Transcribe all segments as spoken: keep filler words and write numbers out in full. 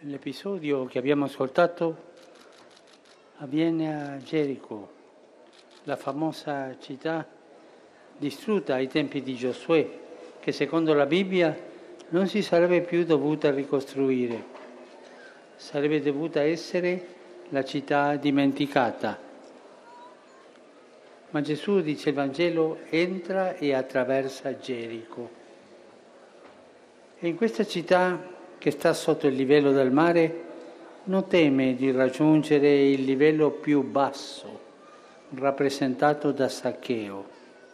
L'episodio che abbiamo ascoltato avviene a Gerico, la famosa città distrutta ai tempi di Giosuè, che secondo la Bibbia non si sarebbe più dovuta ricostruire, sarebbe dovuta essere la città dimenticata. Ma Gesù, dice il Vangelo, entra e attraversa Gerico. E in questa città, che sta sotto il livello del mare, non teme di raggiungere il livello più basso, rappresentato da Zaccheo.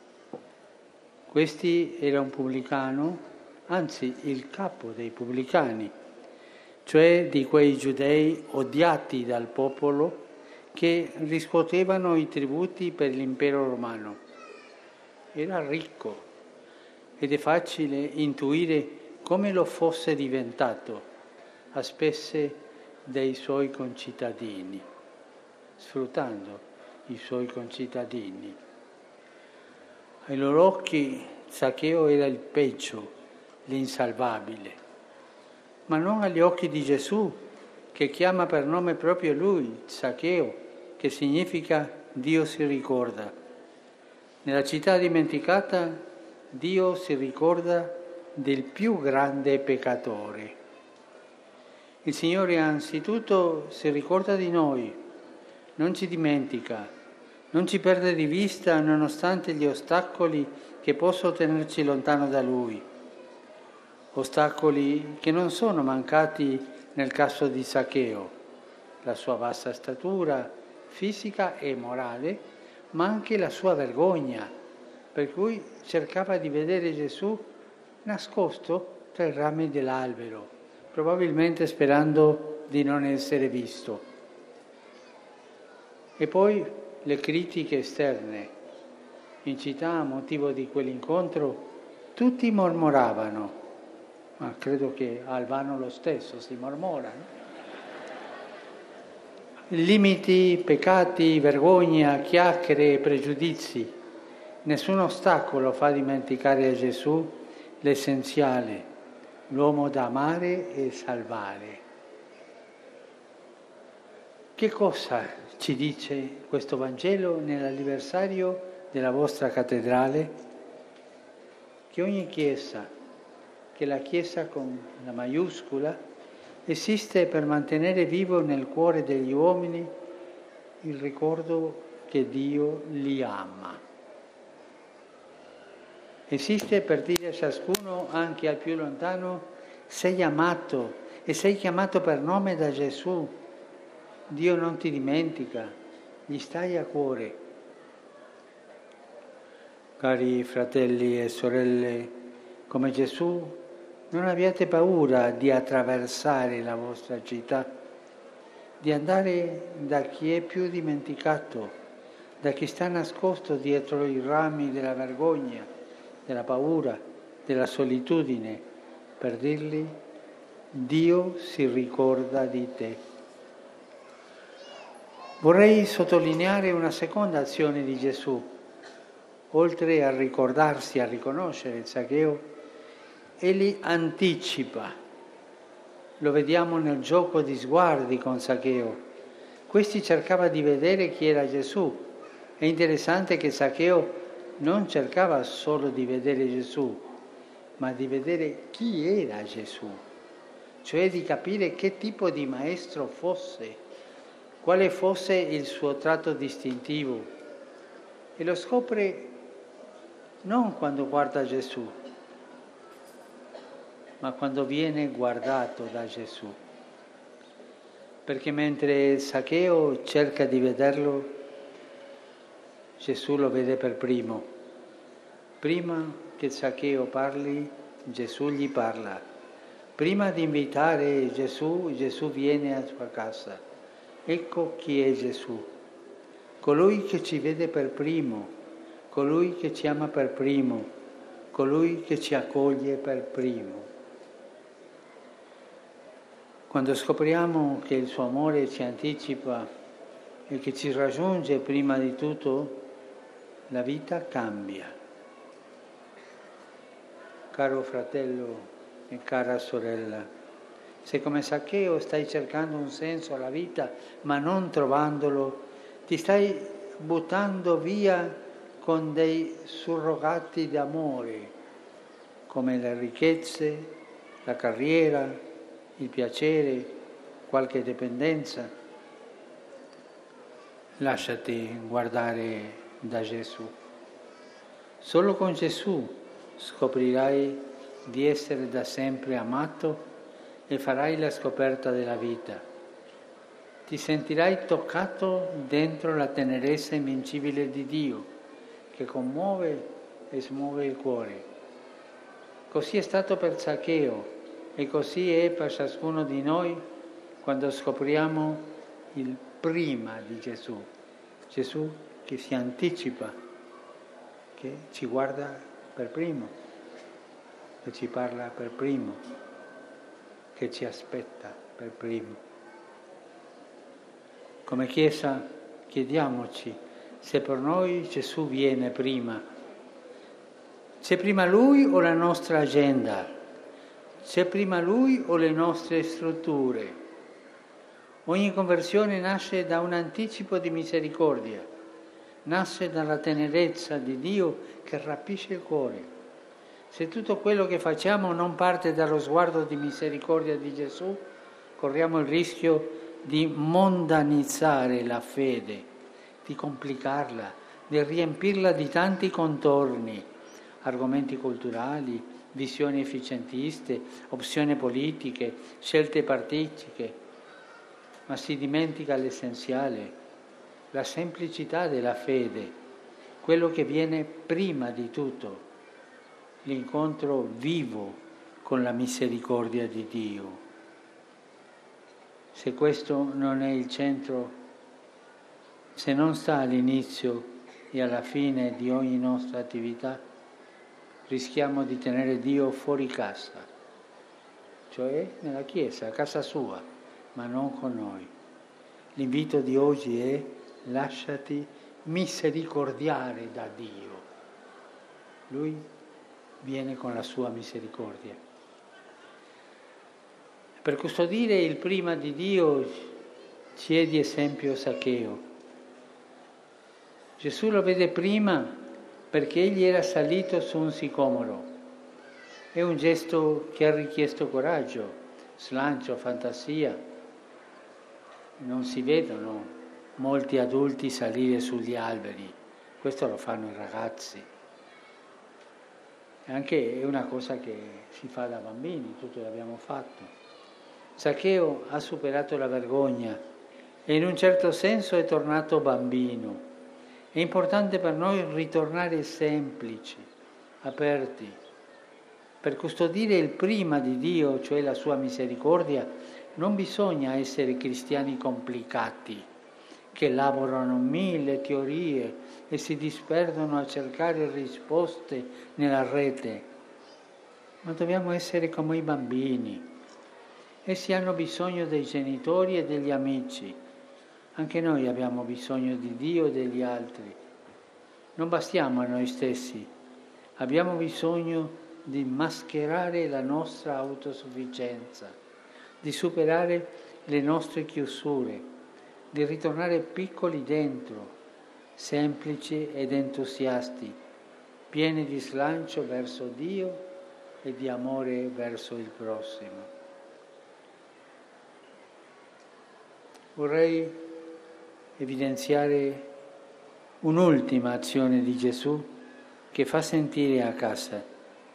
Questi era un pubblicano, anzi il capo dei pubblicani, cioè di quei giudei odiati dal popolo che riscuotevano i tributi per l'impero romano. Era ricco ed è facile intuire come lo fosse diventato a spese dei suoi concittadini, sfruttando i suoi concittadini. Ai loro occhi Zaccheo era il peggio, l'insalvabile, ma non agli occhi di Gesù, che chiama per nome proprio lui, Zaccheo, che significa Dio si ricorda. Nella città dimenticata Dio si ricorda del più grande peccatore. Il Signore anzitutto si ricorda di noi, non ci dimentica, non ci perde di vista nonostante gli ostacoli che possono tenerci lontano da Lui. Ostacoli che non sono mancati nel caso di Zaccheo, la sua bassa statura fisica e morale, ma anche la sua vergogna, per cui cercava di vedere Gesù nascosto tra i rami dell'albero, probabilmente sperando di non essere visto. E poi le critiche esterne. In città, a motivo di quell'incontro, tutti mormoravano, ma credo che a Albano lo stesso si mormora. Limiti, peccati, vergogna, chiacchiere e pregiudizi. Nessun ostacolo fa dimenticare a Gesù l'essenziale, l'uomo da amare e salvare. Che cosa ci dice questo Vangelo nell'anniversario della vostra cattedrale? Che ogni Chiesa, che la Chiesa con la maiuscola, esiste per mantenere vivo nel cuore degli uomini il ricordo che Dio li ama. Esiste per dire a ciascuno, anche al più lontano, sei amato e sei chiamato per nome da Gesù. Dio non ti dimentica, gli stai a cuore. Cari fratelli e sorelle, come Gesù, non abbiate paura di attraversare la vostra città, di andare da chi è più dimenticato, da chi sta nascosto dietro i rami della vergogna, della paura, della solitudine, per dirgli: Dio si ricorda di te. Vorrei sottolineare una seconda azione di Gesù. Oltre a ricordarsi, a riconoscere Zaccheo, egli anticipa. Lo vediamo nel gioco di sguardi con Zaccheo. Questi cercava di vedere chi era Gesù. È interessante che Zaccheo non cercava solo di vedere Gesù, ma di vedere chi era Gesù, cioè di capire che tipo di maestro fosse, quale fosse il suo tratto distintivo. E lo scopre non quando guarda Gesù, ma quando viene guardato da Gesù. Perché mentre Zaccheo cerca di vederlo, Gesù lo vede per primo. Prima che Zaccheo parli, Gesù gli parla. Prima di invitare Gesù, Gesù viene a sua casa. Ecco chi è Gesù. Colui che ci vede per primo, colui che ci ama per primo, colui che ci accoglie per primo. Quando scopriamo che il suo amore ci anticipa e che ci raggiunge prima di tutto, la vita cambia. Caro fratello e cara sorella, Se come Zaccheo stai cercando un senso alla vita ma non trovandolo, ti stai buttando via con dei surrogati d'amore, come le ricchezze, la carriera, il piacere, qualche dipendenza. Lasciati guardare da Gesù. Solo con Gesù scoprirai di essere da sempre amato e farai la scoperta della vita. Ti sentirai toccato dentro la tenerezza invincibile di Dio, che commuove e smuove il cuore. Così è stato per Zaccheo e così è per ciascuno di noi quando scopriamo il prima di Gesù. Gesù che si anticipa, che ci guarda per primo, che ci parla per primo, che ci aspetta per primo. Come Chiesa chiediamoci se per noi Gesù viene prima. C'è prima Lui o la nostra agenda? C'è prima Lui o le nostre strutture? Ogni conversione nasce da un anticipo di misericordia, nasce dalla tenerezza di Dio che rapisce il cuore. Se tutto quello che facciamo non parte dallo sguardo di misericordia di Gesù, corriamo il rischio di mondanizzare la fede, di complicarla, di riempirla di tanti contorni, argomenti culturali, visioni efficientiste, opzioni politiche, scelte partitiche, ma si dimentica l'essenziale, la semplicità della fede, quello che viene prima di tutto, l'incontro vivo con la misericordia di Dio. Se questo non è il centro, se non sta all'inizio e alla fine di ogni nostra attività, rischiamo di tenere Dio fuori casa, cioè nella Chiesa, a casa sua, ma non con noi. L'invito di oggi è: lasciati misericordiare da Dio. Lui viene con la sua misericordia. Per custodire il prima di Dio ci è di esempio Zaccheo. Gesù lo vede prima perché egli era salito su un sicomoro. È un gesto che ha richiesto coraggio, slancio, fantasia. Non si vedono molti adulti salire sugli alberi, questo lo fanno i ragazzi. Anche è una cosa che si fa da bambini, tutti l'abbiamo fatto. Zaccheo ha superato la vergogna e in un certo senso è tornato bambino. È importante per noi ritornare semplici, aperti. Per custodire il prima di Dio, cioè la sua misericordia, non bisogna essere cristiani complicati, che lavorano mille teorie e si disperdono a cercare risposte nella rete. Ma dobbiamo essere come i bambini. Essi hanno bisogno dei genitori e degli amici. Anche noi abbiamo bisogno di Dio e degli altri. Non bastiamo a noi stessi. Abbiamo bisogno di mascherare la nostra autosufficienza, di superare le nostre chiusure, di ritornare piccoli dentro, semplici ed entusiasti, pieni di slancio verso Dio e di amore verso il prossimo. Vorrei evidenziare un'ultima azione di Gesù che fa sentire a casa.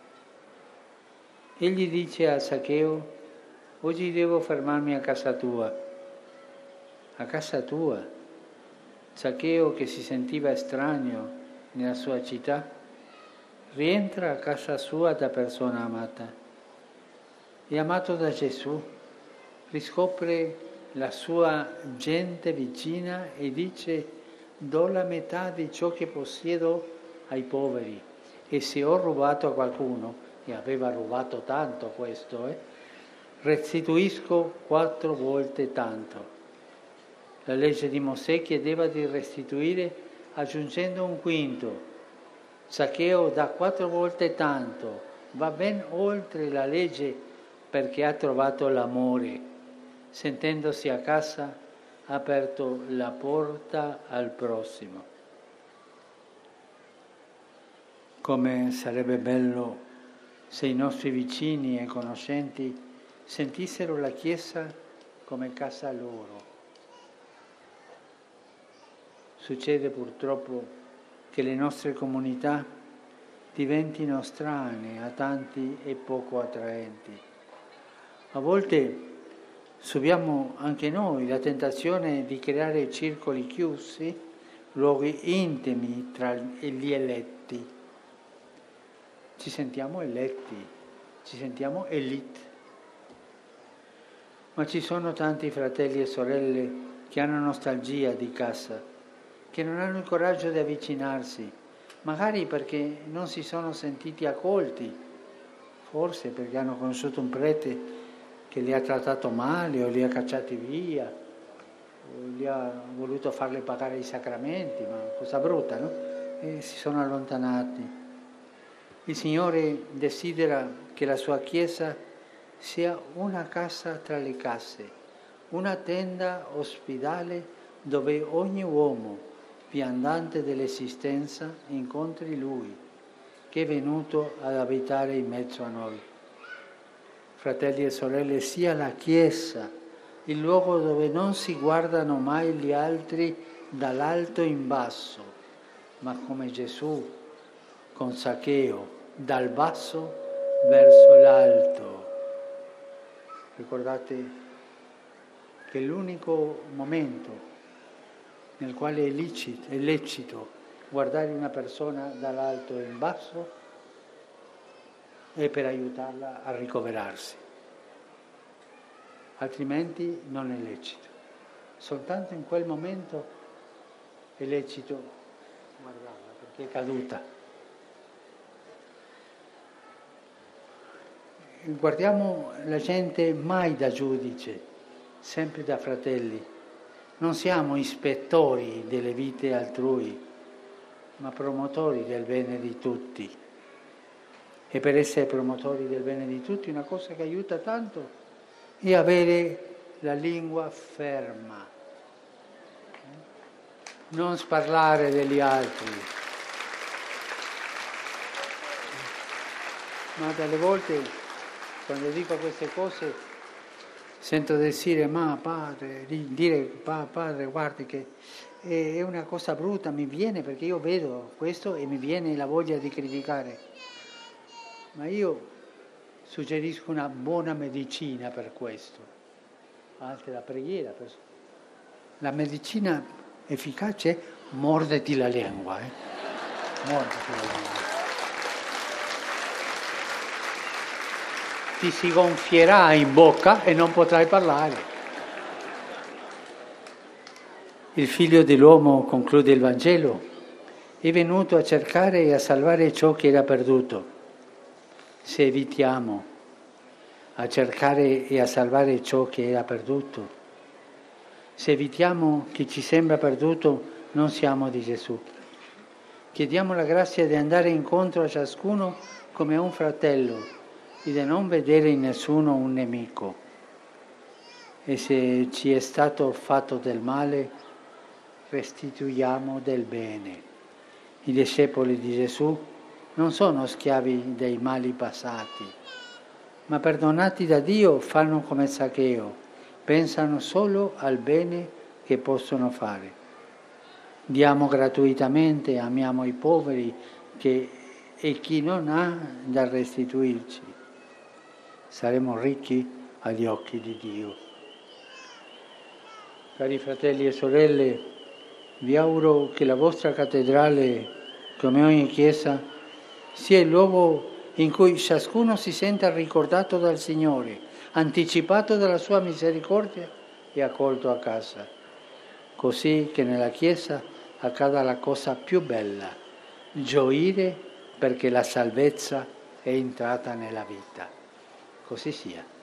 Egli dice a Zaccheo: oggi devo fermarmi a casa tua. A casa tua? Zaccheo, che si sentiva estraneo nella sua città, rientra a casa sua da persona amata. È amato da Gesù, riscopre la sua gente vicina e dice: do la metà di ciò che possiedo ai poveri, e se ho rubato a qualcuno, e aveva rubato tanto questo, eh, restituisco quattro volte tanto. La legge di Mosè chiedeva di restituire aggiungendo un quinto. Zaccheo dà quattro volte tanto, va ben oltre la legge perché ha trovato l'amore, sentendosi a casa ha aperto la porta al prossimo. Come sarebbe bello se i nostri vicini e conoscenti sentissero la Chiesa come casa loro. Succede purtroppo che le nostre comunità diventino strane a tanti e poco attraenti. A volte subiamo anche noi la tentazione di creare circoli chiusi, luoghi intimi tra gli eletti. Ci sentiamo eletti, ci sentiamo elite. Ma ci sono tanti fratelli e sorelle che hanno nostalgia di casa, che non hanno il coraggio di avvicinarsi, magari perché non si sono sentiti accolti, forse perché hanno conosciuto un prete che li ha trattato male o li ha cacciati via, o li ha voluto farle pagare i sacramenti, ma cosa brutta, no? E si sono allontanati. Il Signore desidera che la sua Chiesa sia una casa tra le case, una tenda ospedale dove ogni uomo, viandante dell'esistenza, incontri Lui, che è venuto ad abitare in mezzo a noi. Fratelli e sorelle, sia la Chiesa il luogo dove non si guardano mai gli altri dall'alto in basso, ma come Gesù con Zaccheo, dal basso verso l'alto. Ricordate che l'unico momento nel quale è licito, è lecito guardare una persona dall'alto in basso è per aiutarla a ricoverarsi, altrimenti non è lecito. Soltanto in quel momento è lecito guardarla perché è caduta. Guardiamo la gente mai da giudice, sempre da fratelli. Non siamo ispettori delle vite altrui, ma promotori del bene di tutti. E per essere promotori del bene di tutti, una cosa che aiuta tanto è avere la lingua ferma. Non sparlare degli altri. Ma delle volte, quando dico queste cose, sento dire, ma padre, dire, padre, guardi che è una cosa brutta, mi viene perché io vedo questo e mi viene la voglia di criticare. Ma io suggerisco una buona medicina per questo, anche la preghiera. Per... La medicina efficace è morditi la lingua, eh? Morditi la lingua. Ti si gonfierà in bocca e non potrai parlare. Il Figlio dell'uomo, conclude il Vangelo, è venuto a cercare e a salvare ciò che era perduto. Se evitiamo a cercare e a salvare ciò che era perduto, se evitiamo chi ci sembra perduto, non siamo di Gesù. Chiediamo la grazia di andare incontro a ciascuno come a un fratello, e di non vedere in nessuno un nemico. E se ci è stato fatto del male, restituiamo del bene. I discepoli di Gesù non sono schiavi dei mali passati, ma perdonati da Dio fanno come Zaccheo, pensano solo al bene che possono fare. Diamo gratuitamente, amiamo i poveri che, e chi non ha da restituirci. Saremo ricchi agli occhi di Dio. Cari fratelli e sorelle, vi auguro che la vostra cattedrale, come ogni chiesa, sia il luogo in cui ciascuno si senta ricordato dal Signore, anticipato dalla sua misericordia e accolto a casa, così che nella Chiesa accada la cosa più bella, gioire perché la salvezza è entrata nella vita. Così sia.